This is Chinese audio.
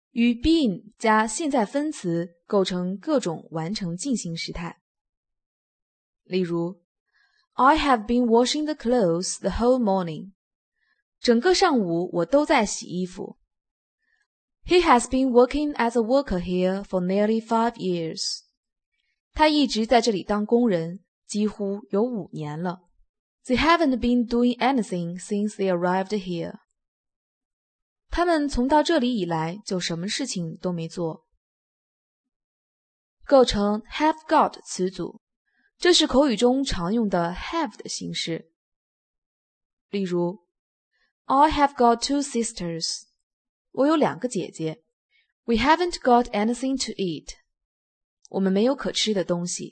与 been 加现在分词构成各种完成进行时态。例如 I have been washing the clothes the whole morning. 整个上午我都在洗衣服。He has been working as a worker here for nearly 5 years. 他一直在这里当工人，几乎有5年了。They haven't been doing anything since they arrived here. 他们从到这里以来就什么事情都没做。构成 have got 词组，这是口语中常用的 have 的形式。例如 I have got 2 sisters. 我有2个姐姐。We haven't got anything to eat. 我们没有可吃的东西。